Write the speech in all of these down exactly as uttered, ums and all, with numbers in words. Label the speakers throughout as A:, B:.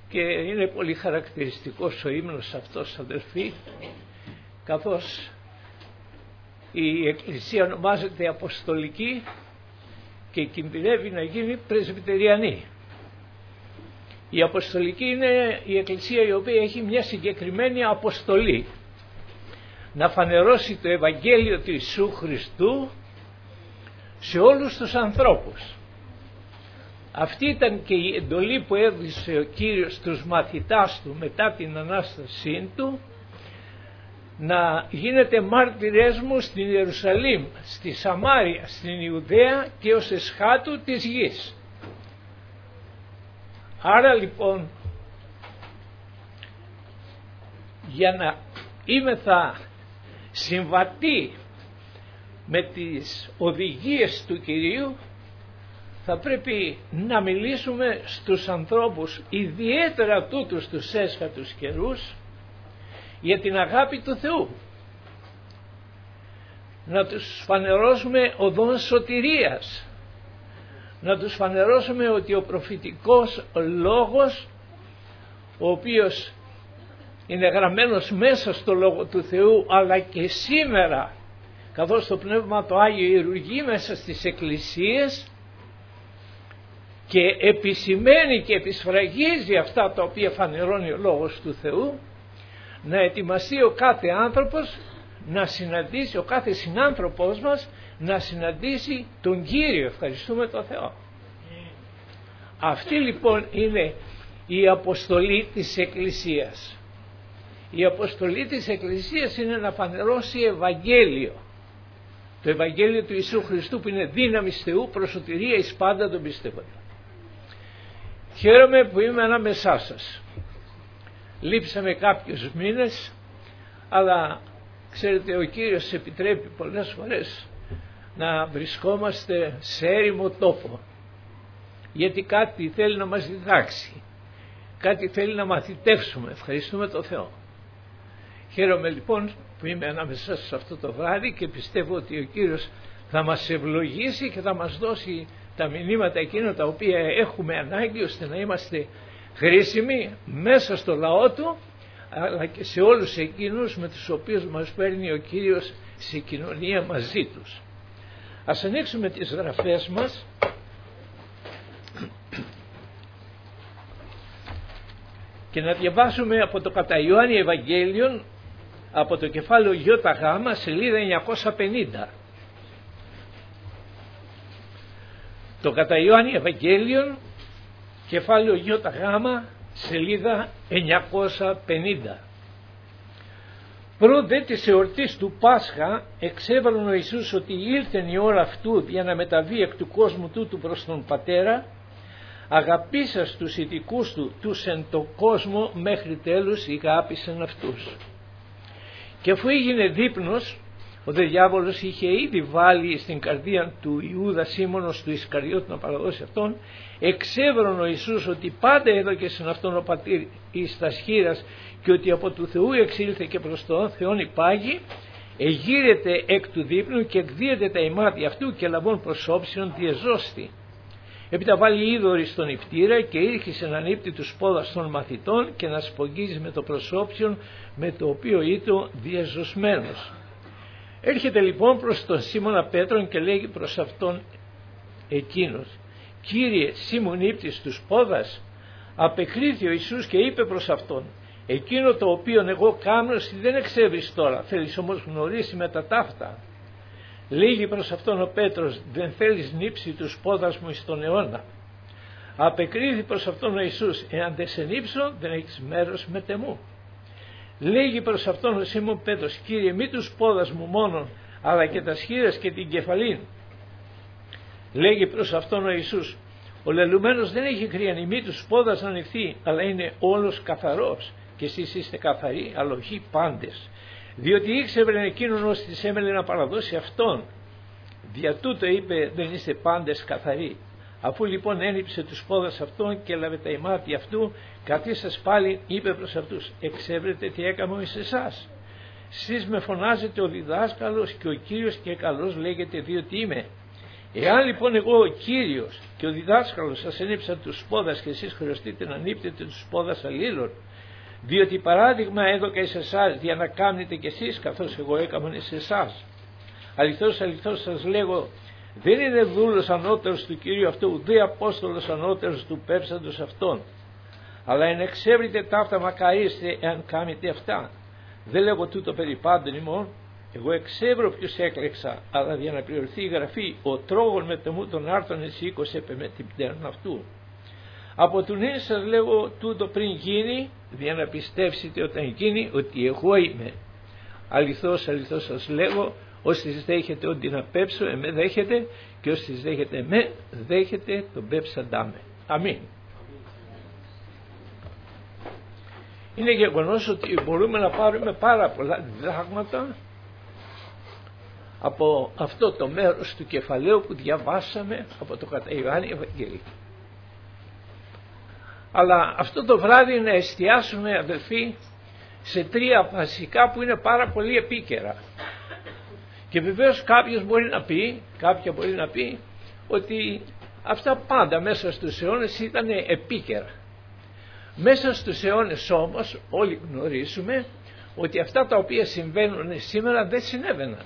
A: και είναι πολύ χαρακτηριστικός ο ύμνος αυτός, αδελφοί, καθώς η Εκκλησία ονομάζεται Αποστολική και κινδυνεύει να γίνει πρεσβυτεριανή. Η Αποστολική είναι η Εκκλησία η οποία έχει μια συγκεκριμένη αποστολή, να φανερώσει το Ευαγγέλιο του Ιησού Χριστού σε όλους τους ανθρώπους. Αυτή ήταν και η εντολή που έδωσε ο Κύριος στους μαθητάς του μετά την Ανάστασή του, να γίνετε μάρτυρες μου στην Ιερουσαλήμ, στη Σαμάρια, στην Ιουδαία και ως εσχάτου της γης. Άρα λοιπόν, για να l'ήμεθα συμβατοί με τις οδηγίες του Κυρίου, θα πρέπει να μιλήσουμε στους ανθρώπους, ιδιαίτερα τούτους τους έσχατους καιρούς, για την αγάπη του Θεού. Να τους φανερώσουμε οδόν σωτηρίας, να τους φανερώσουμε ότι ο προφητικός λόγος, ο οποίος είναι γραμμένος μέσα στο Λόγο του Θεού, αλλά και σήμερα, καθώς το Πνεύμα το Άγιο ιερουργεί μέσα στις εκκλησίες και επισημαίνει και επισφραγίζει αυτά τα οποία φανερώνει ο Λόγος του Θεού, να ετοιμαστεί ο κάθε άνθρωπος να συναντήσει, ο κάθε συνάνθρωπός μας να συναντήσει τον Κύριο. Ευχαριστούμε τον Θεό. Αυτή λοιπόν είναι η αποστολή της Εκκλησίας. Η αποστολή της Εκκλησίας είναι να φανερώσει Ευαγγέλιο. Το Ευαγγέλιο του Ιησού Χριστού, που είναι δύναμη Θεού προς σωτηρία εις πάντα τον πιστεύοντα. Χαίρομαι που είμαι ανάμεσά σας. Λείψαμε κάποιους μήνες, αλλά ξέρετε, ο Κύριος επιτρέπει πολλές φορές να βρισκόμαστε σε έρημο τόπο, γιατί κάτι θέλει να μας διδάξει, κάτι θέλει να μαθητεύσουμε. Ευχαριστούμε τον Θεό. Χαίρομαι λοιπόν που είμαι ανάμεσά σας αυτό το βράδυ και πιστεύω ότι ο Κύριος θα μας ευλογήσει και θα μας δώσει τα μηνύματα εκείνα τα οποία έχουμε ανάγκη, ώστε να είμαστε χρήσιμοι μέσα στο λαό Του, αλλά και σε όλους εκείνους με τους οποίους μας παίρνει ο Κύριος σε κοινωνία μαζί τους. Ας ανοίξουμε τις γραφές μας και να διαβάσουμε από το κατά Ιωάννη Ευαγγέλιον, από το κεφάλαιο Ι Γ, σελίδα εννιακόσια πενήντα. Το κατά Ιωάννη Ευαγγέλιον, κεφάλαιο Ι Γ, σελίδα εννιακόσια πενήντα. Προ δε της εορτής του Πάσχα εξέβαλον ο Ιησούς ότι ήλθεν η ώρα αυτού για να μεταβεί εκ του κόσμου τούτου προς τον Πατέρα, αγαπήσας τους ειδικούς του τους εν το κόσμο μέχρι τέλους ηγάπησαν αυτούς. Και αφού έγινε δείπνος, ο δε διάβολος είχε ήδη βάλει στην καρδία του Ιούδα Σίμωνος του Ισκαριώτη να παραδώσει αυτόν, εξέβρον ο Ιησούς ότι πάντα έδωκε σε αυτόν ο πατήρ εις τας χείρας και ότι από του Θεού εξήλθε και προς τον Θεόν υπάγει, εγείρεται εκ του δείπνου και εκδίεται τα ημάτια αυτού και λαβών προσώψεων διεζώστη. Έπειτα βάλει είδωρη στον νηπτήρα και ήρχισε να νύπτει τους πόδας των μαθητών και να σπογγίζει με το προσώψιον με το οποίο ήτο διεζωσμένος. Έρχεται λοιπόν προς τον Σίμωνα Πέτρον και λέγει προς αυτόν εκείνος, «Κύριε, σύ μου νύπτεις τους πόδας?» Απεκρίθη ο Ιησούς και είπε προς αυτόν, «Εκείνο το οποίο εγώ κάνω δεν εξέβεις τώρα, θέλεις όμως γνωρίσει με τα ταύτα». Λέγει προς αυτόν ο Πέτρος, «Δεν θέλεις νύψει τους πόδας μου εις τον αιώνα?» Απεκρίθη προς αυτόν ο Ιησούς, «Εάν δεν σε νύψω δεν έχεις μέρος με τεμού». Λέγει προς αυτόν ο Σίμων Πέτρος, «Κύριε, μη τους πόδας μου μόνον, αλλά και τα σχήρας και την κεφαλήν». Λέγει προς αυτόν ο Ιησούς, «Ο λελουμένος δεν έχει κρύαν μη τους πόδας να ανοιχθεί, αλλά είναι όλος καθαρός, και εσείς είστε καθαροί, αλλά όχι πάντες. Διότι ήξερε εκείνον ως της έμελε να παραδώσει αυτόν. Δια τούτο είπε, δεν είστε πάντες καθαροί. Αφού λοιπόν ένυψε τους πόδας αυτών και έλαβε τα ημάτια αυτού, καθίσας πάλι είπε προς αυτούς, εξέβρετε τι έκαμε εις εσάς. Σεις με φωνάζετε ο διδάσκαλος και ο Κύριος και καλός λέγεται διότι είμαι. Εάν λοιπόν εγώ ο Κύριος και ο διδάσκαλος σας ενύψα τους σπόδας και εσείς χρεωστείτε να νύπτετε τους σπόδας αλλήλων, διότι παράδειγμα έδωκα εις εσάς για να κάνετε κι εσείς καθώς εγώ έκαμαν εις εσάς. Αληθώς, αληθώς σας λέγω, δεν είναι δούλος ανώτερος του Κυρίου αυτού, ουδέ απόστολος ανώτερος του πέμψαντος αυτόν. Αλλά εν εξεύρετε ταύτα μακαρίστε εάν κάνετε αυτά. Δεν λέγω τούτο περί πάντων ημών, εγώ εξεύρω ποιους έκλεξα, αλλά για να πληρωθεί η γραφή, ο τρόγων με τεμού των άρτων εσύ οίκος με την πτέρνα αυτού. Από του νέου σας λέγω τούτο πριν γίνει, για να πιστεύσετε όταν γίνει ότι εγώ είμαι. Αληθώς, αληθώς σας λέγω, όσοι δέχεται ότι να πέψω, εμέ δέχεται, και όσοι δέχεται εμέ, δέχεται τον πέψαντά με. Αμήν. Είναι γεγονός ότι μπορούμε να πάρουμε πάρα πολλά διδάγματα από αυτό το μέρος του κεφαλαίου που διαβάσαμε από το κατά Ιωάννη Ευαγγέλιο. Αλλά αυτό το βράδυ να εστιάσουμε, αδελφοί, σε τρία βασικά που είναι πάρα πολύ επίκαιρα. Και βεβαίως κάποιος μπορεί να πει, κάποια μπορεί να πει ότι αυτά πάντα μέσα στους αιώνες ήταν επίκαιρα. Μέσα στους αιώνες όμως όλοι γνωρίζουμε ότι αυτά τα οποία συμβαίνουν σήμερα δεν συνέβαιναν.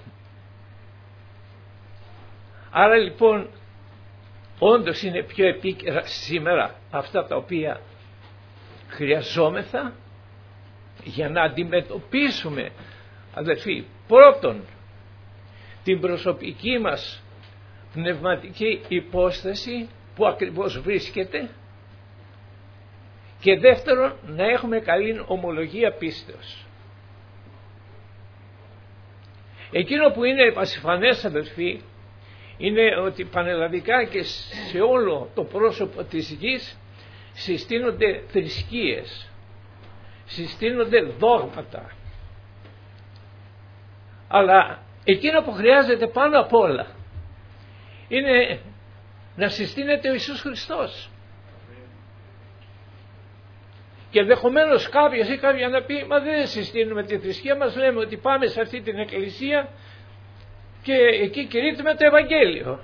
A: Άρα λοιπόν όντως είναι πιο επίκαιρα σήμερα αυτά τα οποία χρειαζόμεθα για να αντιμετωπίσουμε, αδελφοί, πρώτον την προσωπική μας πνευματική υπόσταση που ακριβώς βρίσκεται, και δεύτερον να έχουμε καλή ομολογία πίστεως. Εκείνο που είναι πασιφανές, αδελφοί, είναι ότι πανελλαδικά και σε όλο το πρόσωπο της γης συστήνονται θρησκείες, συστήνονται δόγματα, αλλά εκείνο που χρειάζεται πάνω απ' όλα είναι να συστήνεται ο Ιησούς Χριστός. Και ενδεχομένως κάποιος ή κάποια να πει, μα δεν συστήνουμε τη θρησκεία μας, λέμε ότι πάμε σε αυτή την εκκλησία και εκεί κηρύττουμε το Ευαγγέλιο.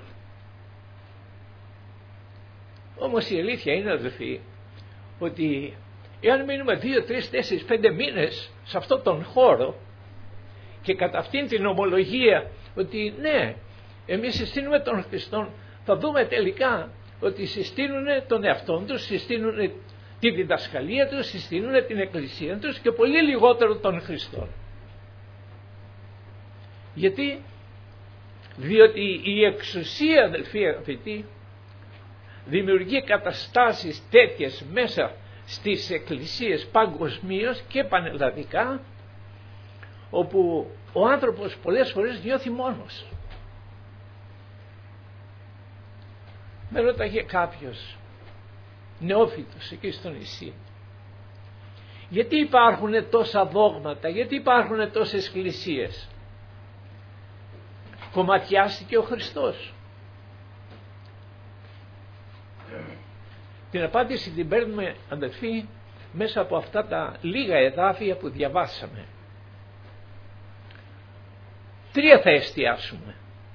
A: Όμως η αλήθεια είναι, αδελφοί, ότι εάν μείνουμε δύο, τρεις, τέσσερις, πέντε μήνες σε αυτόν τον χώρο και κατά αυτήν την ομολογία ότι ναι, εμείς συστήνουμε τον Χριστόν, θα δούμε τελικά ότι συστήνουν τον εαυτόν τους, συστήνουν τη διδασκαλία τους, συστήνουν την εκκλησία τους και πολύ λιγότερο τον Χριστόν. Γιατί? Διότι η εξουσία, αδελφοί αγαπητοί, δημιουργεί καταστάσεις τέτοιες μέσα στις εκκλησίες παγκοσμίως και πανελλαδικά, όπου ο άνθρωπος πολλές φορές νιώθει μόνος. Με ρώταγε κάποιος νεόφυτος εκεί στο νησί, γιατί υπάρχουν τόσα δόγματα, γιατί υπάρχουν τόσες εκκλησίες? Κομματιάστηκε ο Χριστός? Την απάντηση την παίρνουμε, αδελφοί, μέσα από αυτά τα λίγα εδάφια που διαβάσαμε. Τρία θα εστιάσουμε,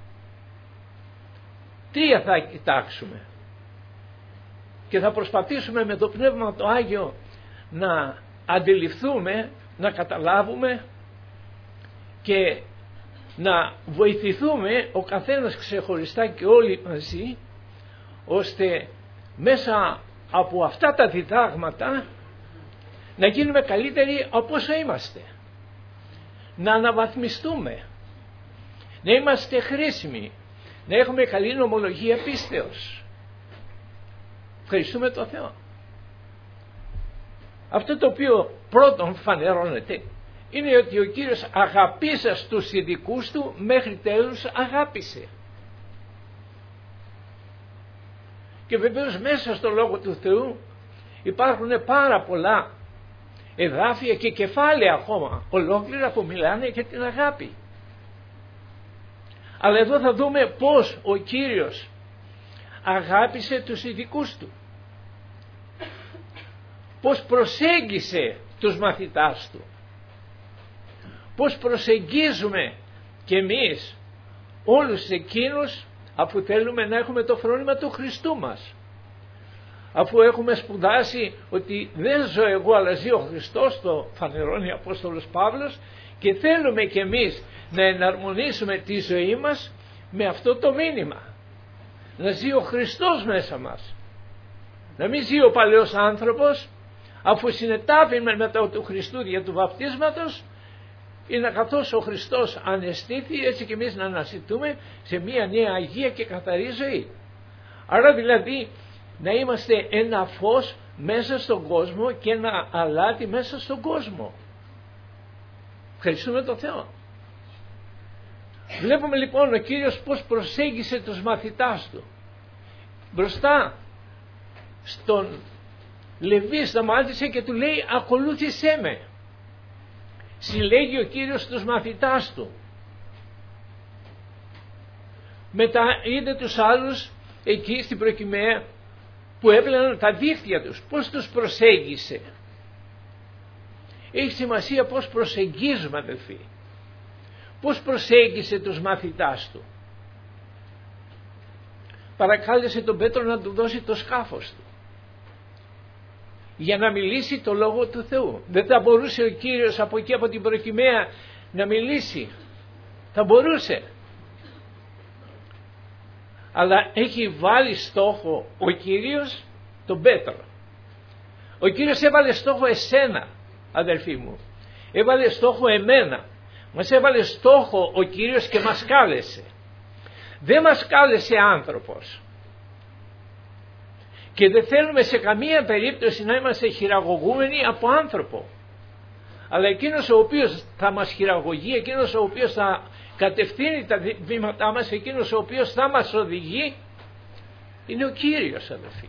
A: τρία θα κοιτάξουμε και θα προσπαθήσουμε με το Πνεύμα το Άγιο να αντιληφθούμε, να καταλάβουμε και να βοηθηθούμε ο καθένας ξεχωριστά και όλοι μαζί, ώστε μέσα από αυτά τα διδάγματα να γίνουμε καλύτεροι από όσο είμαστε, να αναβαθμιστούμε, να είμαστε χρήσιμοι, να έχουμε καλή νομολογία πίστεως. Ευχαριστούμε τον Θεό. Αυτό το οποίο πρώτον φανερώνεται είναι ότι ο Κύριος αγαπήσας τους ειδικούς του μέχρι τέλους αγάπησε. Και βεβαίως μέσα στο Λόγο του Θεού υπάρχουν πάρα πολλά εδάφια και κεφάλαια ακόμα ολόκληρα που μιλάνε για την αγάπη. Αλλά εδώ θα δούμε πώς ο Κύριος αγάπησε τους ειδικούς του, πώς προσέγγισε τους μαθητάς του, πώς προσεγγίζουμε και εμείς όλους εκείνους αφού θέλουμε να έχουμε το φρόνημα του Χριστού μας, αφού έχουμε σπουδάσει ότι δεν ζω εγώ αλλά ζει ο Χριστός, το φανερώνει ο Απόστολος Παύλος, και θέλουμε κι εμείς να εναρμονίσουμε τη ζωή μας με αυτό το μήνυμα, να ζει ο Χριστός μέσα μας, να μην ζει ο παλαιός άνθρωπος, αφού συνετάφη μετά του Χριστού δια του βαπτίσματος, είναι καθώς ο Χριστός ανεστήθη, έτσι και εμείς να αναζητούμε σε μια νέα αγία και καθαρή ζωή. Άρα δηλαδή να είμαστε ένα φως μέσα στον κόσμο και ένα αλάτι μέσα στον κόσμο. Ευχαριστούμε τον Θεό. Βλέπουμε λοιπόν ο Κύριος πώς προσέγγισε τους μαθητάς του. Μπροστά στον Λεβί σταμάτησε και του λέει ακολούθησέ με. Συλλέγει ο Κύριος στους μαθητάς του. Μετά είδε τους άλλους εκεί στην προκυμαία που έπλαιναν τα δίχτυα τους. Πώς τους προσέγγισε. Έχει σημασία πώς προσεγγίζουμε, αδελφοί. Πώς προσέγγισε τους μαθητάς του. Παρακάλεσε τον Πέτρο να του δώσει το σκάφος του για να μιλήσει το Λόγο του Θεού. Δεν θα μπορούσε ο Κύριος από εκεί από την προκυμαία να μιλήσει. Θα μπορούσε. Αλλά έχει βάλει στόχο ο Κύριος τον Πέτρο. Ο Κύριος έβαλε στόχο εσένα, αδελφοί μου. Έβαλε στόχο εμένα. Μας έβαλε στόχο ο Κύριος και μας κάλεσε. Δεν μας κάλεσε άνθρωπος. Και δεν θέλουμε σε καμία περίπτωση να είμαστε χειραγωγούμενοι από άνθρωπο. Αλλά εκείνος ο οποίος θα μας χειραγωγεί, εκείνος ο οποίος θα κατευθύνει τα βήματά μας, εκείνος ο οποίος θα μας οδηγεί, είναι ο Κύριος, αδελφοί.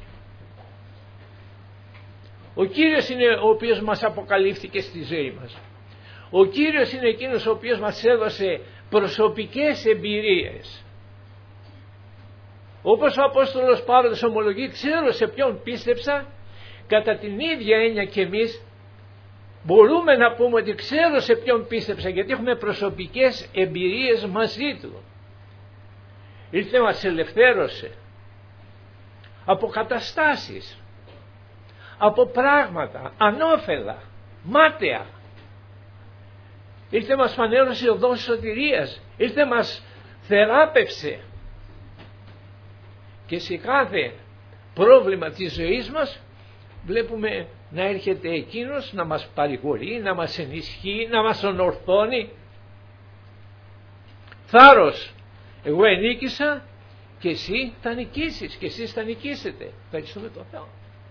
A: Ο Κύριος είναι ο οποίος μας αποκαλύφθηκε στη ζωή μας. Ο Κύριος είναι εκείνος ο οποίος μας έδωσε προσωπικές εμπειρίες. Όπως ο Απόστολος Παύλος ομολογεί, ξέρω σε ποιον πίστεψα, κατά την ίδια έννοια και εμείς μπορούμε να πούμε ότι ξέρω σε ποιον πίστεψα, γιατί έχουμε προσωπικές εμπειρίες μαζί του. Ήρθε, μας ελευθέρωσε από καταστάσεις, από πράγματα ανώφελα, μάταια. Ήρθε, μας φανέρωσε οδός σωτηρίας, ήρθε, μας θεράπευσε. Και σε κάθε πρόβλημα της ζωής μας βλέπουμε να έρχεται εκείνος να μας παρηγορεί, να μας ενισχύει, να μας ονορθώνει. Θάρρος, εγώ ενίκησα και εσύ θα νικήσεις και εσείς θα νικήσετε. Ευχαριστούμε τον Θεό.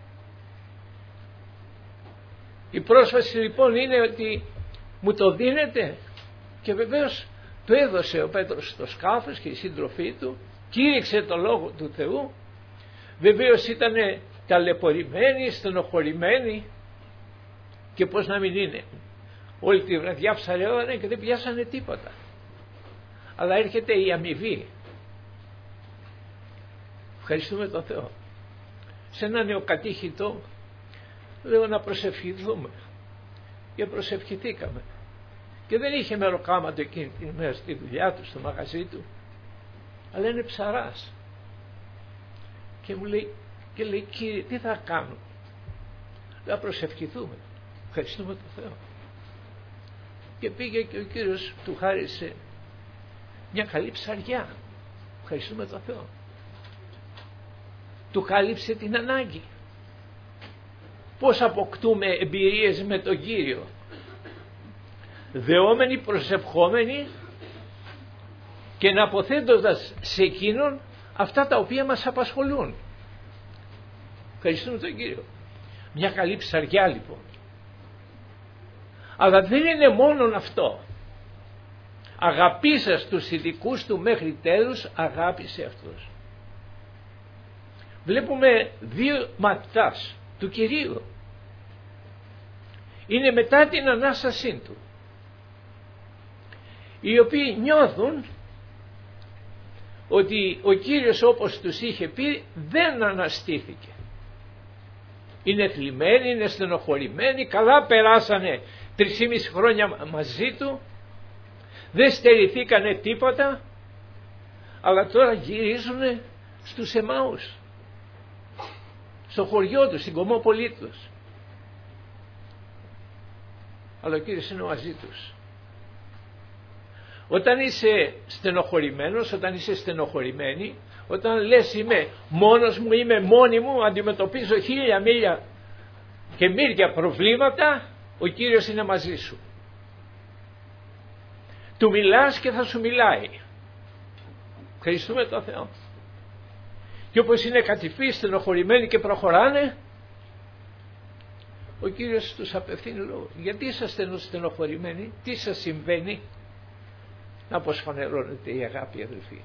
A: Η πρόσβαση λοιπόν είναι ότι μου το δίνεται, και βεβαίως το έδωσε ο Πέτρος στο σκάφος και η σύντροφή του, κήρυξε το Λόγο του Θεού. Βεβαίως ήταν ταλαιπωρημένοι, στενοχωρημένοι, και πώς να μην είναι. Όλη τη βραδιά ψαρεύανε και δεν πιάσανε τίποτα. Αλλά έρχεται η αμοιβή. Ευχαριστούμε τον Θεό. Σε ένα νεοκατήχητο λέω να προσευχηθούμε, και προσευχηθήκαμε, και δεν είχε μεροκάματο εκείνη την ημέρα στη δουλειά του, στο μαγαζί του, αλλά είναι ψαράς, και μου λέει, και λέει, Κύριε, τι θα κάνω? Να προσευχηθούμε. Ευχαριστούμε τον Θεό. Και πήγε και ο Κύριος του χάρισε μια καλή ψαριά. Ευχαριστούμε τον Θεό. Του κάλυψε την ανάγκη. Πώς αποκτούμε εμπειρίες με τον Κύριο? Δεόμενοι, προσευχόμενοι και να αποθέτοντας σε εκείνον αυτά τα οποία μας απασχολούν. Ευχαριστούμε τον Κύριο. Μια καλή ψαριά λοιπόν. Αλλά δεν είναι μόνον αυτό. Αγαπήσας τους ειδικούς του μέχρι τέλους, αγάπησε αυτούς. Βλέπουμε δύο μαθητάς του Κυρίου. Είναι μετά την Ανάστασή του, οι οποίοι νιώθουν ότι ο Κύριος, όπως τους είχε πει, δεν αναστήθηκε. Είναι θλιμμένοι, είναι στενοχωρημένοι, καλά περάσανε τρισήμισι χρόνια μαζί του, δεν στερηθήκανε τίποτα, αλλά τώρα γυρίζουν στους Εμαούς, στο χωριό τους, στην Κομμόπολη τους. Αλλά ο Κύριος είναι μαζί τους. Όταν είσαι στενοχωρημένος, όταν είσαι στενοχωρημένη, όταν λες είμαι μόνος μου, είμαι μόνη μου, αντιμετωπίζω χίλια μίλια και μύρια προβλήματα, ο Κύριος είναι μαζί σου. Του μιλάς και θα σου μιλάει. Ευχαριστούμε τον Θεό. Και όπως είναι κατηφοί, στενοχωρημένοι και προχωράνε, ο Κύριος τους απευθύνει λόγο. Γιατί είσαστε στενοχωρημένοι, τι σας συμβαίνει? Να πως φανερώνεται η αγάπη, αδελφοί.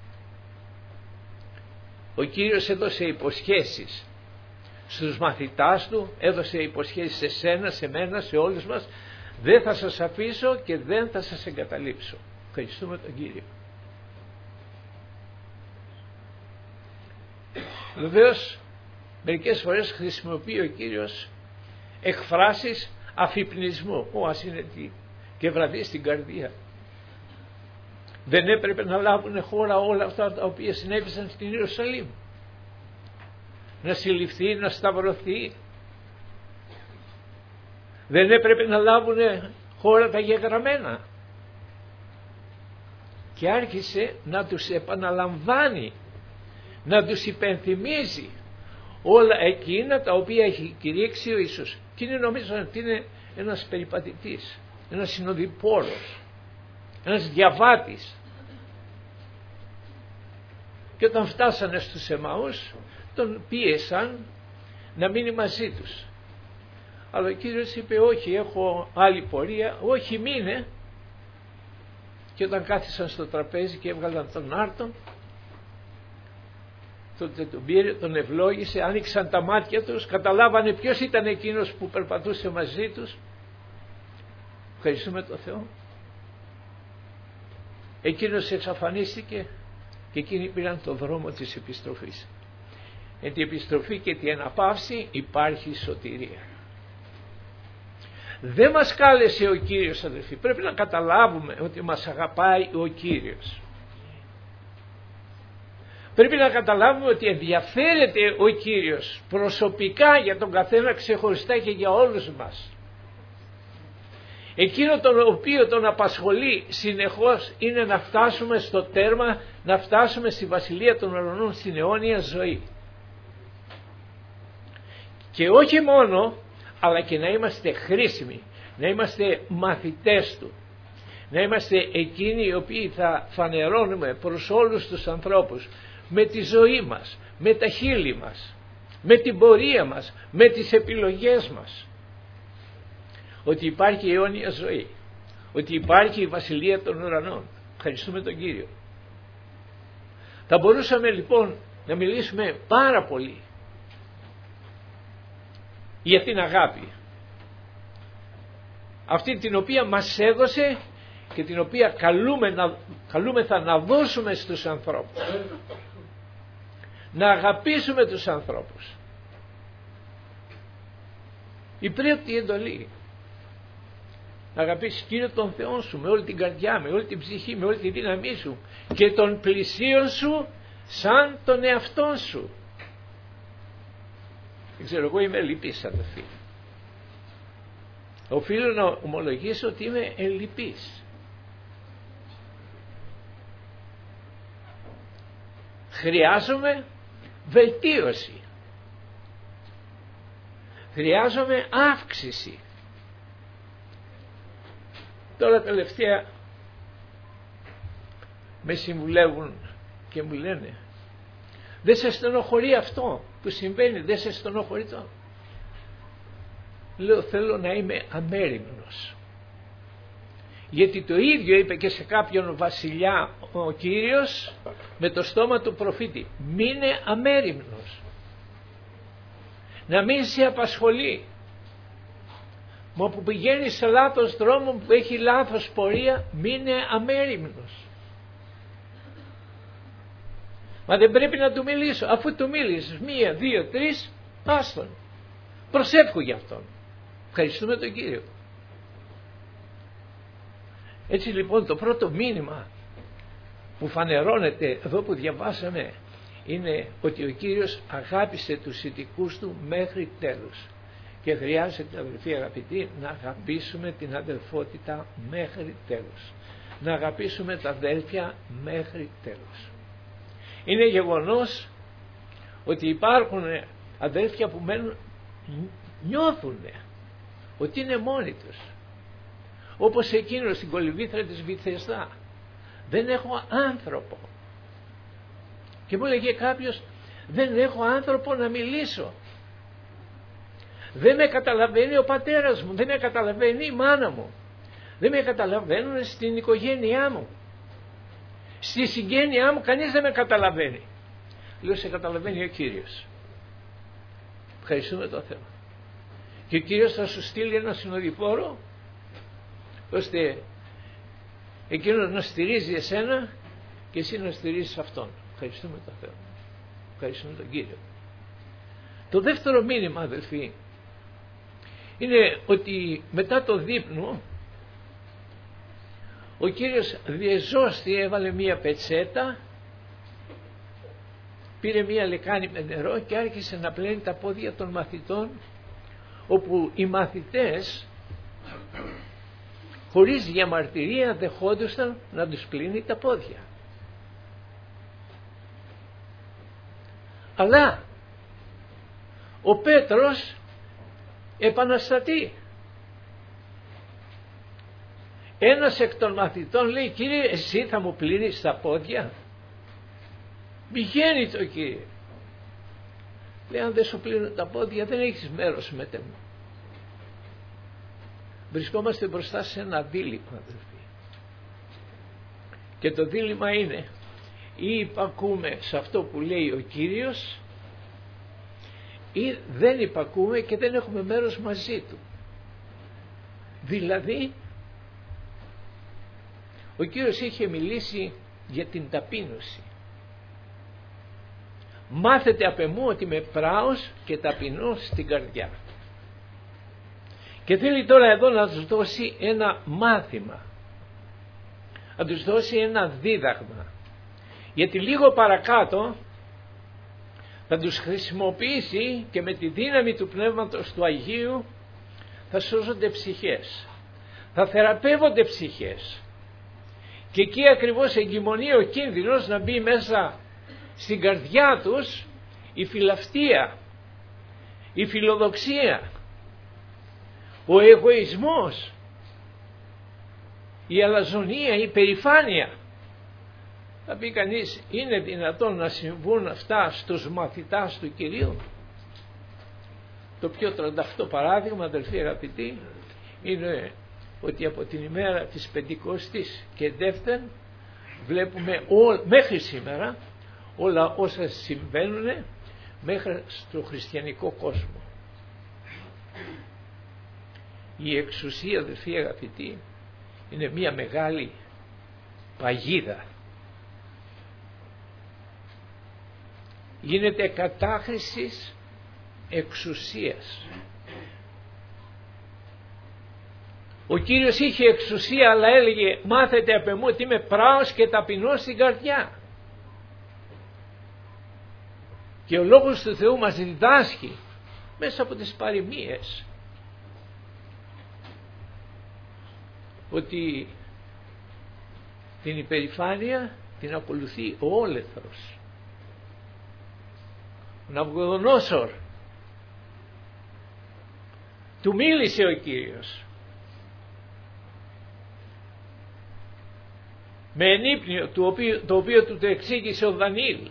A: Ο Κύριος έδωσε υποσχέσεις στους μαθητάς του, έδωσε υποσχέσεις σε σένα, σε μένα, σε όλους μας. Δεν θα σας αφήσω και δεν θα σας εγκαταλείψω. Ευχαριστούμε τον Κύριο. Βεβαίως μερικές φορές χρησιμοποιεί ο Κύριος εκφράσεις αφυπνισμού. Ω ασύνετη και βραδύ στην καρδία. Δεν έπρεπε να λάβουν χώρα όλα αυτά τα οποία συνέβησαν στην Ιερουσαλήμ? Να συλληφθεί, να σταυρωθεί? Δεν έπρεπε να λάβουν χώρα τα γεγραμμένα? Και άρχισε να τους επαναλαμβάνει, να τους υπενθυμίζει όλα εκείνα τα οποία έχει κηρύξει ο Ιησούς. Και είναι, νομίζω ότι είναι ένας περιπατητής, ένας συνοδοιπόρος, ένας διαβάτης. Και όταν φτάσανε στους Εμαούς, τον πίεσαν να μείνει μαζί τους. Αλλά ο Κύριος είπε όχι, έχω άλλη πορεία, όχι μείνε. Και όταν κάθισαν στο τραπέζι και έβγαλαν τον άρτον, τότε τον πήρε, τον ευλόγησε, άνοιξαν τα μάτια τους, καταλάβανε ποιος ήταν εκείνος που περπατούσε μαζί τους. Ευχαριστούμε τον Θεό. Εκείνος εξαφανίστηκε και εκείνοι πήραν τον δρόμο της επιστροφής. Εν την επιστροφή και την αναπαύση υπάρχει σωτηρία. Δεν μας κάλεσε ο Κύριος, αδελφοί. Πρέπει να καταλάβουμε ότι μας αγαπάει ο Κύριος. Πρέπει να καταλάβουμε ότι ενδιαφέρεται ο Κύριος προσωπικά για τον καθένα ξεχωριστά και για όλους μας. Εκείνο το οποίο τον απασχολεί συνεχώς είναι να φτάσουμε στο τέρμα, να φτάσουμε στη Βασιλεία των Ουρανών, στην αιώνια ζωή. Και όχι μόνο, αλλά και να είμαστε χρήσιμοι, να είμαστε μαθητές του, να είμαστε εκείνοι οι οποίοι θα φανερώνουμε προς όλους τους ανθρώπους με τη ζωή μας, με τα χείλη μας, με την πορεία μας, με τις επιλογές μας, ότι υπάρχει η αιώνια ζωή, ότι υπάρχει η Βασιλεία των Ουρανών. Ευχαριστούμε τον Κύριο. Θα μπορούσαμε λοιπόν να μιλήσουμε πάρα πολύ για την αγάπη, αυτή την οποία μας έδωσε και την οποία καλούμε να, καλούμεθα να δώσουμε στους ανθρώπους, να αγαπήσουμε τους ανθρώπους. Η πρώτη εντολή, να αγαπήσεις Κύριο τον Θεό σου με όλη την καρδιά, με όλη την ψυχή, με όλη τη δύναμή σου και τον πλησίον σου σαν τον εαυτόν σου. Δεν ξέρω, εγώ είμαι ελλειπής, αδελφοί. Οφείλω να ομολογήσω ότι είμαι ελλειπής. Χρειάζομαι βελτίωση. Χρειάζομαι αύξηση. Τώρα τελευταία με συμβουλεύουν και μου λένε, δεν σε στενοχωρεί αυτό που συμβαίνει, δεν σε στενοχωρεί το? Λέω, θέλω να είμαι αμέριμνος. Γιατί το ίδιο είπε και σε κάποιον βασιλιά ο Κύριος με το στόμα του προφήτη, μείνε αμέριμνος. Να μην σε απασχολεί. Μα που πηγαίνει σε λάθος δρόμο, που έχει λάθος πορεία, μείνε αμέριμνος. Μα δεν πρέπει να του μιλήσω? Αφού του μίλησες μία, δύο, τρεις, άστον. Προσεύχου για αυτόν. Ευχαριστούμε τον Κύριο. Έτσι λοιπόν το πρώτο μήνυμα που φανερώνεται εδώ που διαβάσαμε είναι ότι ο Κύριος αγάπησε τους ηθικούς του μέχρι τέλους. Και χρειάζεται, αδελφοί αγαπητοί, να αγαπήσουμε την αδελφότητα μέχρι τέλους. Να αγαπήσουμε τα αδέλφια μέχρι τέλους. Είναι γεγονός ότι υπάρχουν αδέλφια που μένουν, νιώθουν ότι είναι μόνοι τους. Όπως εκείνο στην κολυμβήθρα της Βηθεσδά. Δεν έχω άνθρωπο. Και μου έλεγε κάποιος, δεν έχω άνθρωπο να μιλήσω. Δεν με καταλαβαίνει ο πατέρας μου, δεν με καταλαβαίνει η μάνα μου. Δεν με καταλαβαίνουν στην οικογένειά μου. Στη συγγένειά μου κανείς δεν με καταλαβαίνει. Λέω, σε καταλαβαίνει ο Κύριος. Ευχαριστούμε το Θεό. Και ο Κύριος θα σου στείλει ένα συνοδοιπόρο, ώστε εκείνος να στηρίζει εσένα και εσύ να στηρίζεις αυτόν. Ευχαριστούμε τον Θεό. Ευχαριστούμε τον Κύριο. Το δεύτερο μήνυμα, αδελφοί, είναι ότι μετά το δείπνο ο Κύριος διεζώστη, έβαλε μία πετσέτα, πήρε μία λεκάνη με νερό και άρχισε να πλένει τα πόδια των μαθητών, όπου οι μαθητές χωρίς διαμαρτυρία δεχόντουσαν να τους πλύνει τα πόδια. Αλλά ο Πέτρος επαναστατεί. Ένας εκ των μαθητών λέει, Κύριε, εσύ θα μου πλύνεις τα πόδια? Πηγαίνει το Κύριε. Λέει, αν δεν σου πλύνω τα πόδια δεν έχεις μέρος με μου. Βρισκόμαστε μπροστά σε ένα δίλημμα, αδελφοί. Και το δίλημμα είναι, ή υπακούμε σε αυτό που λέει ο Κύριος, ή δεν υπακούμε και δεν έχουμε μέρος μαζί του. Δηλαδή, ο Κύριος είχε μιλήσει για την ταπείνωση. Μάθετε απ' εμού ότι είμαι πράος και ταπεινός στην καρδιά. Και θέλει τώρα εδώ να τους δώσει ένα μάθημα, να τους δώσει ένα δίδαγμα, γιατί λίγο παρακάτω θα τους χρησιμοποιήσει και με τη δύναμη του Πνεύματος του Αγίου θα σώζονται ψυχές, θα θεραπεύονται ψυχές. Και εκεί ακριβώς εγκυμονεί ο κίνδυνος να μπει μέσα στην καρδιά τους η φιλαυτία, η φιλοδοξία, ο εγωισμός, η αλαζονία, η περηφάνεια. Θα πει κανείς, είναι δυνατόν να συμβούν αυτά στους μαθητάς του Κυρίου? Το πιο τρανταχτό παράδειγμα, αδελφοί αγαπητοί, είναι ότι από την ημέρα της Πεντηκοστής και δεύτερον βλέπουμε ό, μέχρι σήμερα όλα όσα συμβαίνουν μέχρι στο χριστιανικό κόσμο. Η εξουσία, αδελφοί αγαπητοί, είναι μια μεγάλη παγίδα. Γίνεται κατάχρησης εξουσίας. Ο Κύριος είχε εξουσία, αλλά έλεγε, μάθετε απ' εμού ότι είμαι πράος και ταπεινός στην καρδιά. Και ο Λόγος του Θεού μας διδάσκει μέσα από τις παροιμίες ότι την υπερηφάνεια την ακολουθεί ο όλεθρος. Ο Ναβουχοδονόσορ του μίλησε ο Κύριος με ενύπνιο, το οποίο, το οποίο του το εξήγησε ο Δανίλ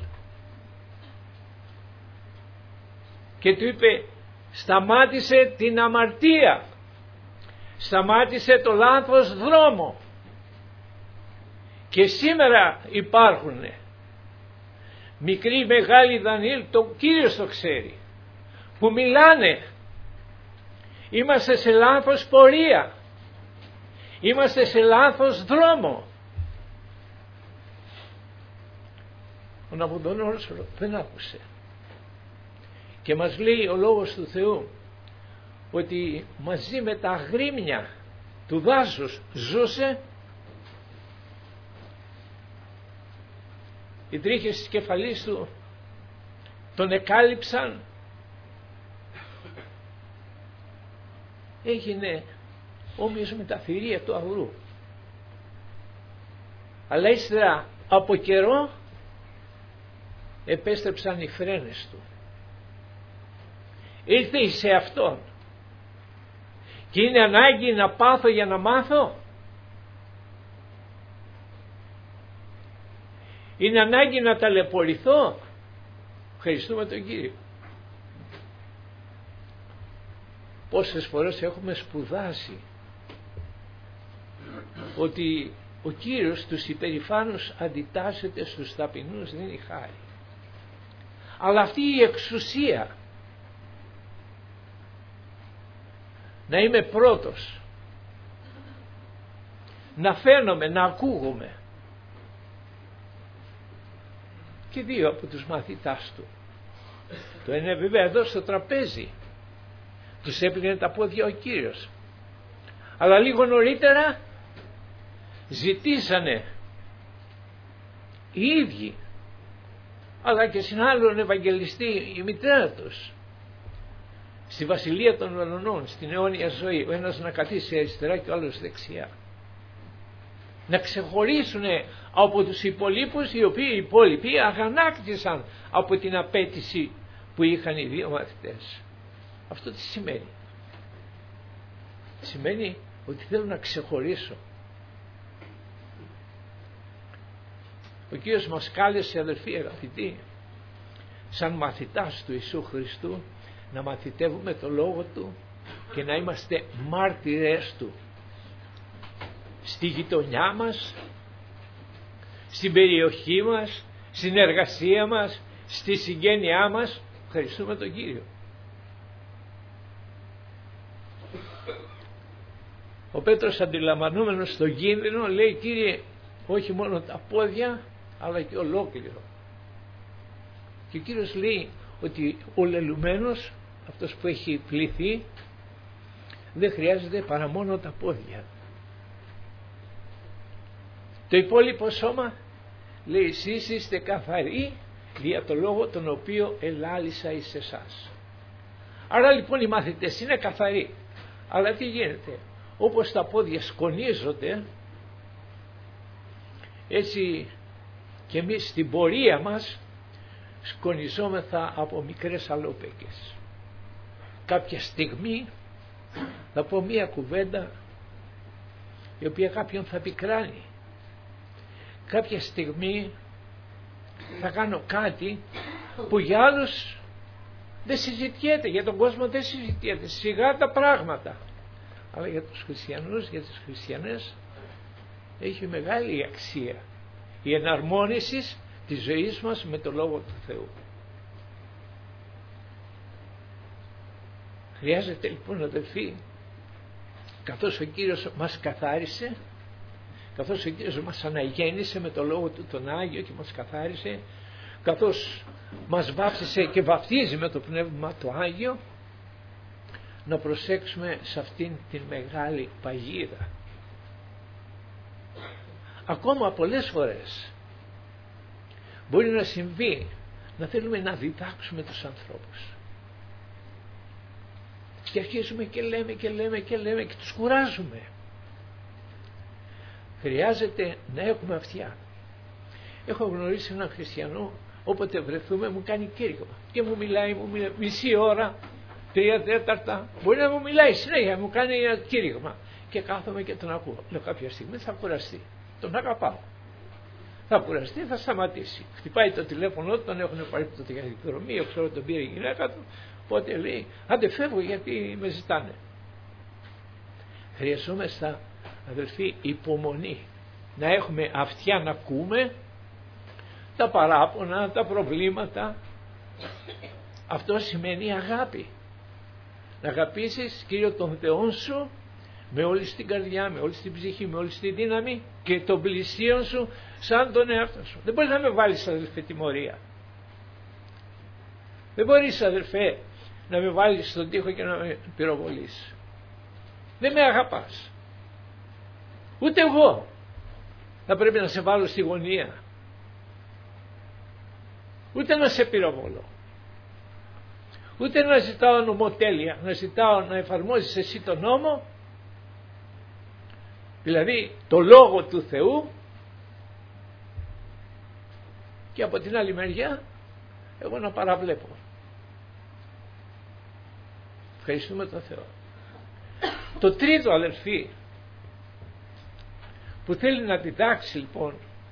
A: και του είπε, σταμάτησε την αμαρτία, σταμάτησε το λάθος δρόμο. Και σήμερα υπάρχουν μικροί μεγάλοι Δανίλ, το Κύριος το ξέρει, που μιλάνε, είμαστε σε λάθος πορεία, είμαστε σε λάθος δρόμο. Ο Ναβουχοδονόσορ δεν άκουσε και μας λέει ο Λόγος του Θεού ότι μαζί με τα αγρίμια του δάσους ζούσε οι τρίχες της κεφαλής του τον εκάλυψαν. Έγινε όμοιος με τα θηρία του αγρού. Αλλά ύστερα από καιρό επέστρεψαν οι φρένες του. Ήρθε σε αυτόν. Και είναι ανάγκη να πάθω για να μάθω. Είναι ανάγκη να ταλαιπωρηθώ. Ευχαριστούμε τον Κύριο. Πόσες φορές έχουμε σπουδάσει ότι ο Κύριος τους υπερηφάνους αντιτάσσεται, στους ταπεινούς δίνει χάρη. Αλλά αυτή η εξουσία να είμαι πρώτος, να φαίνομαι, να ακούγομαι, και δύο από τους μαθητάς του, το ένα βέβαια εδώ στο τραπέζι, τους έπλυνε τα πόδια ο Κύριος, αλλά λίγο νωρίτερα ζητήσανε οι ίδιοι, αλλά και στην άλλον Ευαγγελιστή η μητέρα τους, στη βασιλεία των ουρανών, στην αιώνια ζωή, ο ένας να καθίσει αριστερά και ο άλλος δεξιά, να ξεχωρίσουν από τους υπολείπους, οι οποίοι οι υπόλοιποι αγανάκτησαν από την απέτηση που είχαν οι δύο μαθητές. Αυτό τι σημαίνει? Σημαίνει ότι θέλω να ξεχωρίσω. Ο Κύριος μας κάλεσε, αδελφοί αγαπητοί, σαν μαθητάς του Ιησού Χριστού, να μαθητεύουμε το Λόγο Του και να είμαστε μάρτυρες Του στη γειτονιά μας, στην περιοχή μας, στην εργασία μας, στη συγγένειά μας. Ευχαριστούμε τον Κύριο. Ο Πέτρος, αντιλαμβανόμενος τον κίνδυνο, λέει: Κύριε, όχι μόνο τα πόδια αλλά και ολόκληρο. Και ο Κύριος λέει ότι ο λελουμένος, αυτός που έχει πληθεί, δεν χρειάζεται παρά μόνο τα πόδια. Το υπόλοιπο σώμα, λέει, εσείς είστε καθαροί δια το λόγο τον οποίο ελάλησα εις εσάς. Άρα λοιπόν οι μαθητές είναι καθαροί. Αλλά τι γίνεται? Όπως τα πόδια σκονίζονται, έτσι και εμείς στην πορεία μας σκονιζόμεθα από μικρές αλόπαικες. Κάποια στιγμή θα πω μία κουβέντα η οποία κάποιον θα πικράνει. Κάποια στιγμή θα κάνω κάτι που για άλλους δεν συζητιέται, για τον κόσμο δεν συζητιέται, σιγά τα πράγματα. Αλλά για τους χριστιανούς, για τις χριστιανές έχει μεγάλη αξία η εναρμόνιση της ζωής μας με το Λόγο του Θεού. Χρειάζεται λοιπόν, αδελφοί, καθώς ο Κύριος μας καθάρισε, καθώς ο Κύριος μας αναγέννησε με το Λόγο Του τον Άγιο και μας καθάρισε, καθώς μας βάφτισε και βαφτίζει με το Πνεύμα το Άγιο, να προσέξουμε σε αυτήν την μεγάλη παγίδα. Ακόμα πολλές φορές μπορεί να συμβεί να θέλουμε να διδάξουμε τους ανθρώπους και αρχίζουμε και λέμε και λέμε και λέμε και τους κουράζουμε. Χρειάζεται να έχουμε αυτιά. Έχω γνωρίσει έναν χριστιανό, όποτε βρεθούμε μου κάνει κήρυγμα και μου μιλάει, μου μιλάει μισή ώρα, τρία τέταρτα, μπορεί να μου μιλάει συνέχεια, μου κάνει ένα κήρυγμα και κάθομαι και τον ακούω. Λέω κάποια στιγμή θα κουραστεί, τον αγαπάω. Θα κουραστεί, θα σταματήσει. Χτυπάει το τηλέφωνο, τον έχουν πάρει το για εκδρομή, ξέρω τον πήρε η γυναίκα του, οπότε λέει άντε φεύγω γιατί με ζητάνε. Χρειαζόμαστε, αδελφοί, υπομονή, να έχουμε αυτιά να ακούμε τα παράπονα, τα προβλήματα. Αυτό σημαίνει αγάπη. Να αγαπήσεις, Κύριο, τον Θεό σου με όλη την καρδιά, με όλη την ψυχή, με όλη τη δύναμη και τον πλησίον σου σαν τον εαυτό σου. Δεν μπορείς να με βάλεις, αδελφέ, τιμωρία. Δεν μπορείς, αδελφέ, να με βάλεις στον τοίχο και να με πυροβολείς. Δεν με αγαπάς. Ούτε εγώ θα πρέπει να σε βάλω στη γωνία. ούτε να σε πυροβολώ, ούτε να ζητάω νομοτέλεια, να ζητάω να εφαρμόζεις εσύ τον νόμο, δηλαδή το λόγο του Θεού, και από την άλλη μεριά εγώ να παραβλέπω. Ευχαριστούμε τον Θεό. Το τρίτο, αδελφοί, που θέλει να διδάξει λοιπόν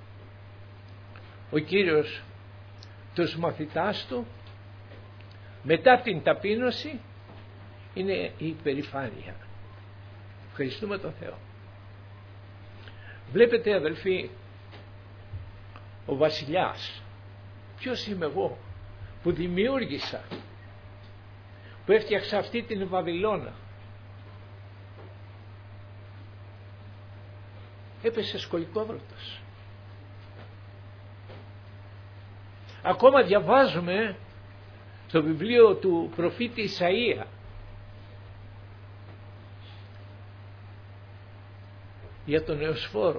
A: ο Κύριος τους μαθητάς του μετά την ταπείνωση, είναι η υπερηφάνεια. Ευχαριστούμε τον Θεό. Βλέπετε, αδελφοί, ο βασιλιάς, ποιος είμαι εγώ που δημιούργησα, που έφτιαξα αυτή την Βαβυλώνα, έπεσε σκολικόβρωτος. Ακόμα διαβάζουμε στο βιβλίο του προφήτη Ισαΐα για τον Εωσφόρο.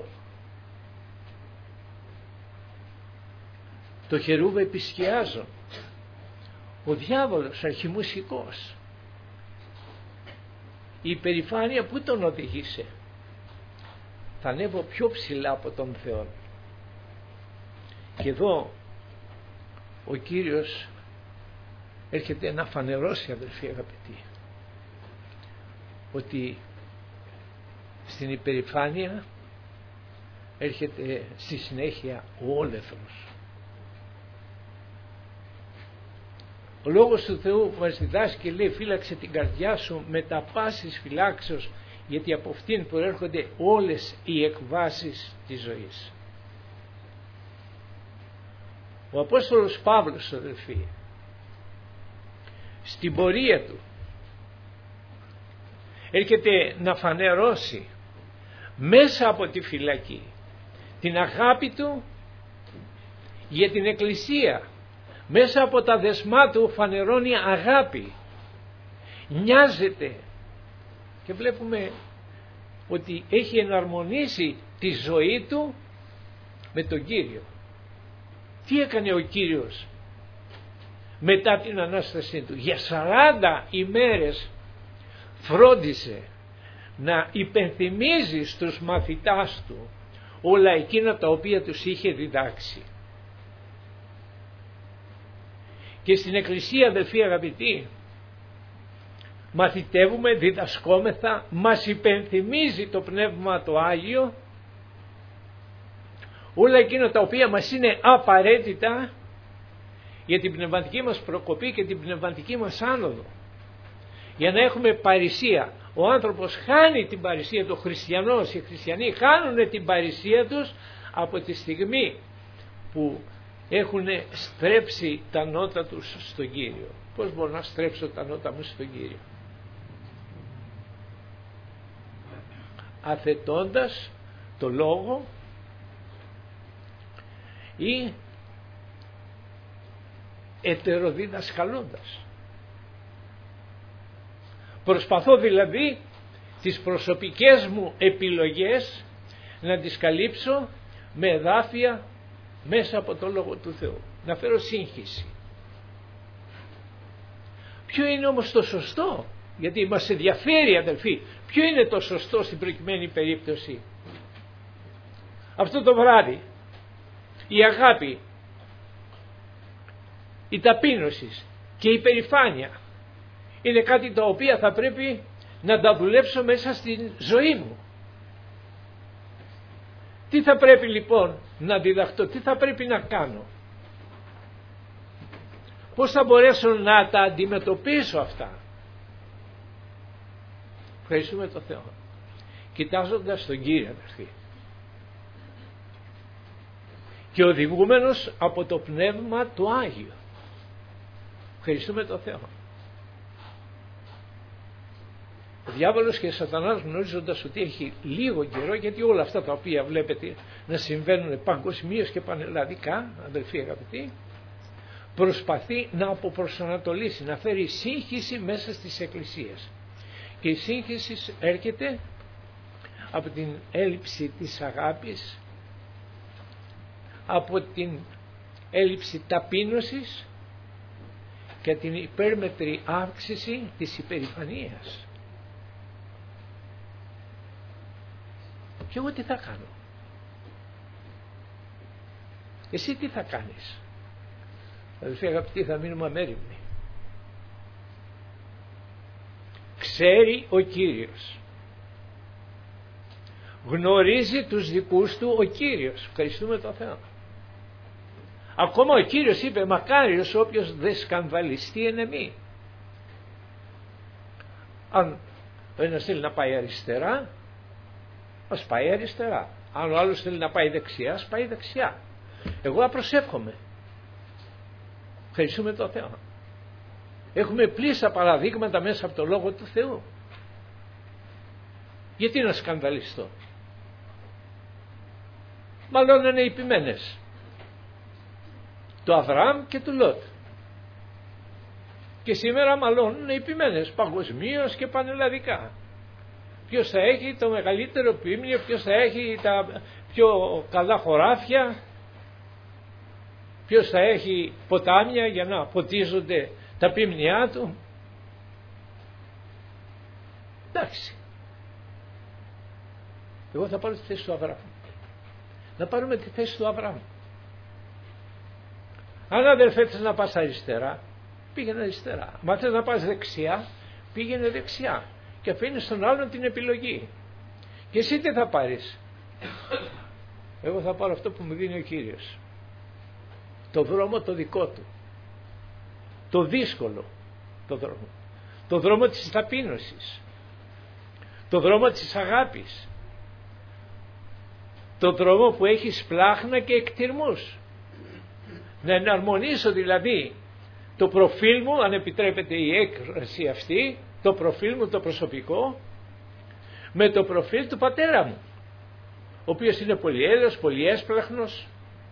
A: Το χερούβα επισκιάζω, ο διάβολος αρχιμουσικός. Η υπερηφάνεια που τον οδηγήσε? Θα ανέβω πιο ψηλά από τον Θεό. Και εδώ ο Κύριος έρχεται να φανερώσει, αδελφοί αγαπητοί, ότι στην υπερηφάνεια έρχεται στη συνέχεια ο όλεθρος. Ο λόγος του Θεού μας διδάσκει και λέει: φύλαξε την καρδιά σου με τα πάσης φυλάξεως, γιατί από αυτήν προέρχονται όλες οι εκβάσεις της ζωής. Ο Απόστολος Παύλος, αδελφοί, στην πορεία του έρχεται να φανερώσει μέσα από τη φυλακή την αγάπη του για την Εκκλησία. Μέσα από τα δεσμά του φανερώνει αγάπη, νοιάζεται, και βλέπουμε ότι έχει εναρμονίσει τη ζωή του με τον Κύριο. Τι έκανε ο Κύριος μετά την Ανάστασή του? Για σαράντα ημέρες φρόντισε να υπενθυμίζει στους μαθητάς του όλα εκείνα τα οποία τους είχε διδάξει. Και στην Εκκλησία, αδελφοί αγαπητοί, μαθητεύουμε, διδασκόμεθα, μας υπενθυμίζει το Πνεύμα το Άγιο όλα εκείνα τα οποία μας είναι απαραίτητα για την πνευματική μας προκοπή και την πνευματική μας άνοδο, για να έχουμε παρησία. Ο άνθρωπος χάνει την παρησία του, ο χριστιανός, οι χριστιανοί χάνουν την παρησία τους από τη στιγμή που έχουν στρέψει τα νότα τους στον Κύριο. Πώς μπορώ να στρέψω τα νότα μου στον Κύριο? Αθετώντας το λόγο ή ετεροδιδασκαλώντας. Προσπαθώ δηλαδή τις προσωπικές μου επιλογές να τις καλύψω με εδάφια μέσα από το Λόγο του Θεού, να φέρω σύγχυση. Ποιο είναι όμως το σωστό? Γιατί μας ενδιαφέρει, αδελφοί, ποιο είναι το σωστό στην προκειμένη περίπτωση? Αυτό το βράδυ η αγάπη, η ταπείνωση και η υπερηφάνεια είναι κάτι τα οποία θα πρέπει να τα δουλέψω μέσα στην ζωή μου. Τι θα πρέπει λοιπόν να διδαχτώ, τι θα πρέπει να κάνω, πώς θα μπορέσω να τα αντιμετωπίσω αυτά? Ευχαριστούμε τον Θεό, κοιτάζοντας τον Κύριο, αδελφοί, και οδηγούμενος από το Πνεύμα του Άγιο. Ευχαριστούμε τον Θεό. Ο διάβολος και ο σατανάς, γνωρίζοντας ότι έχει λίγο καιρό, γιατί όλα αυτά τα οποία βλέπετε να συμβαίνουν παγκοσμίως και πανελλαδικά, αδελφοί αγαπητοί, προσπαθεί να αποπροσανατολίσει, να φέρει σύγχυση μέσα στις εκκλησίες. Και η σύγχυση έρχεται από την έλλειψη της αγάπης, από την έλλειψη ταπείνωσης και την υπέρμετρη αύξηση της υπερηφανίας. Και εγώ τι θα κάνω? Εσύ τι θα κάνεις? Αδελφοί αγαπητοί, θα μείνουμε αμέριμνοι. Ξέρει ο Κύριος, γνωρίζει τους δικούς του ο Κύριος. Ευχαριστούμε τον Θεό. Ακόμα ο Κύριος είπε, μακάριος όποιος δεν σκανδαλιστεί εν εμεί. Αν ο ένας θέλει να πάει αριστερά, ας πάει αριστερά. Αν ο άλλος θέλει να πάει δεξιά, ας πάει δεξιά. Εγώ θα προσεύχομαι. Ευχαριστούμε τον Θεό. Έχουμε πλήσα παραδείγματα μέσα από το Λόγο του Θεού. Γιατί να σκανδαλιστώ? Μάλλον είναι υπημένες. Του Αβραάμ και του Λότ. Και σήμερα μάλλον είναι υπημένες παγκοσμίως και πανελλαδικά. Ποιος θα έχει το μεγαλύτερο ποίμνιο, ποιος θα έχει τα πιο καλά χωράφια, ποιος θα έχει ποτάμια για να ποτίζονται τα ποίμνιά του. Εντάξει. Εγώ θα πάρω τη θέση του Αβραάμ. Να πάρουμε τη θέση του Αβραάμ. Αν αδελφέ θες να πας αριστερά, πήγαινε αριστερά. Αν θες να πας δεξιά, πήγαινε δεξιά. Και αφήνεις στον άλλον την επιλογή. Και εσύ τι θα πάρεις? Εγώ θα πάρω αυτό που μου δίνει ο Κύριος. Το δρόμο το δικό του. Το δύσκολο το δρόμο. Το δρόμο της ταπείνωσης. Το δρόμο της αγάπης. Το δρόμο που έχει σπλάχνα και εκτιρμούς. Να εναρμονίσω δηλαδή το προφίλ μου, αν επιτρέπεται η έκφραση αυτή, το προφίλ μου το προσωπικό, με το προφίλ του πατέρα μου, ο οποίος είναι πολυέλεος, πολυέσπλαχνος,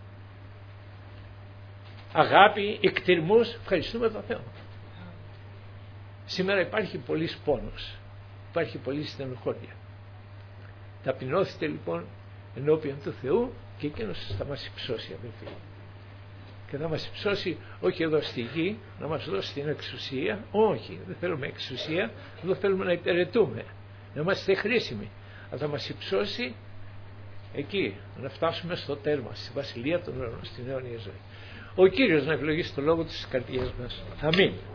A: αγάπη, εκτιρμούς. Ευχαριστούμε τον Θεό. Σήμερα υπάρχει πολύς πόνος, υπάρχει πολλή στενοχώρια. Ταπεινώθητε λοιπόν ενώπιον του Θεού και εκείνος θα μας υψώσει, αδελφοί. Και θα μας υψώσει όχι εδώ στη γη, να μας δώσει την εξουσία. Όχι, δεν θέλουμε εξουσία, εδώ θέλουμε να υπηρετούμε, να είμαστε χρήσιμοι. Αλλά θα μας υψώσει εκεί, να φτάσουμε στο τέρμα, στη Βασιλεία των Ουρανών, στην αιώνια ζωή. Ο Κύριος να ευλογήσει το λόγο του στις καρδιές μας. Αμήν.